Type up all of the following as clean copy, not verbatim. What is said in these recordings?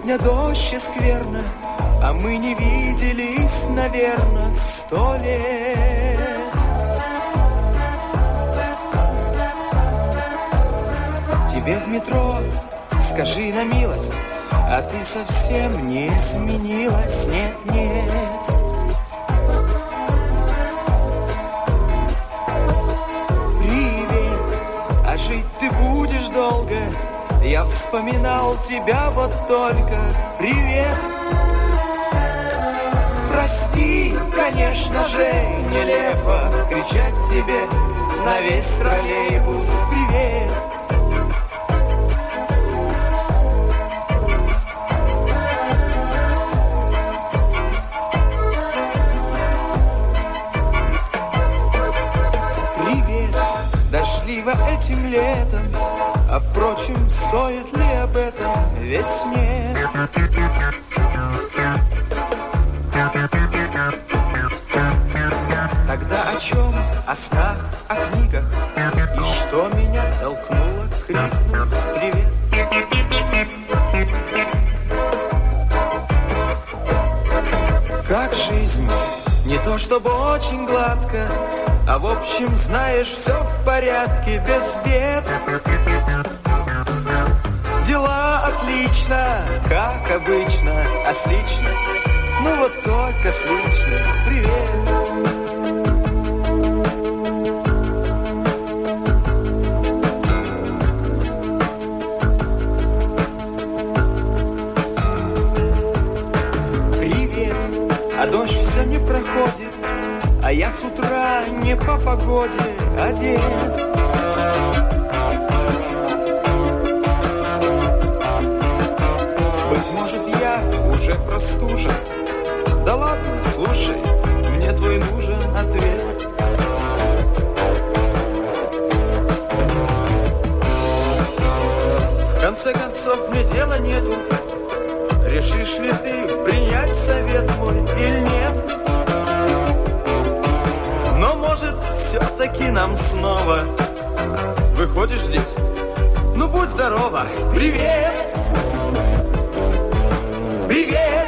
Сегодня дождь и скверно, а мы не виделись, наверное, 100 лет. Тебе в метро скажи на милость, а ты совсем не изменилась, нет, нет. Привет, а жить ты будешь долго, я вспоминал тебя вот только. Привет. Прости, конечно же, нелепо кричать тебе на весь троллейбус. Привет. Привет, дождливо этим летом, а впрочем, стоит ли об этом? Ведь нет. Тогда о чем? О снах, о книгах. И что меня толкнуло крикнуть привет? Как жизнь? Не то чтобы очень гладко, а в общем, знаешь, все в порядке, без бед. Дела отлично, как обычно, а с лично, ну вот только с лично. Привет. Привет, а дождь все не проходит, а я с утра не по погоде одет. Быть может, я уже простужен. Да ладно, слушай, мне твой нужен ответ. В конце концов, мне дела нету. Решишь ли ты принять совет мой или нет? Но может, все-таки нам снова выходишь здесь? Ну, будь здорова. Привет! Привет!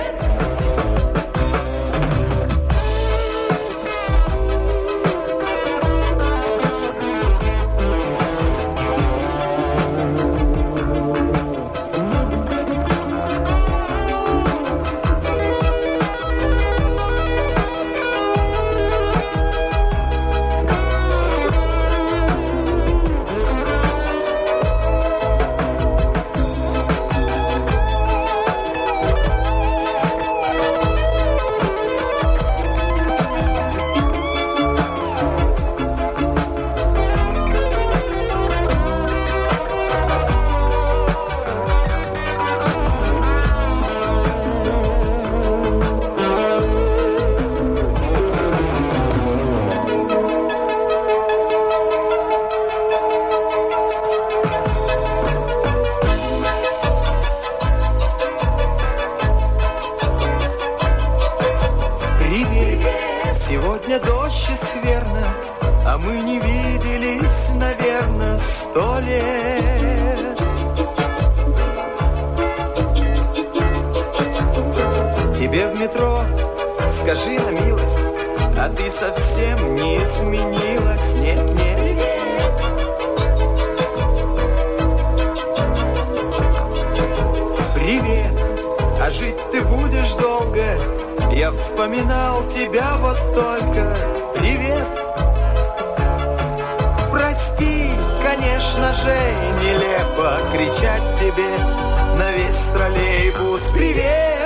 Сегодня дождь и скверно, а мы не виделись, наверное, 100 лет. Тебе в метро скажи на милость, а ты совсем не изменилась, нет, нет. Привет, а жить ты будешь долго, я вспоминал тебя вот только. Привет. Прости, конечно же, нелепо кричать тебе на весь троллейбус. Привет.